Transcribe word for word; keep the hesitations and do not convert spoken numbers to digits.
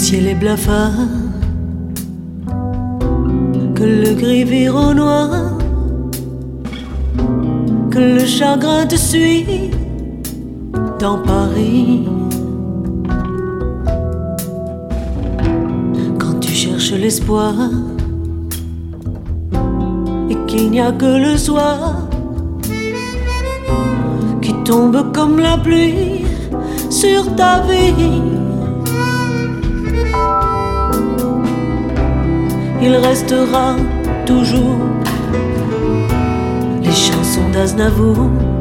ciel est blafard, que le gris vire au noir, que le chagrin te suit dans Paris. Quand tu cherches l'espoir et qu'il n'y a que le soir qui tombe comme la pluie sur ta vie, il restera toujours les chansons d'Aznavour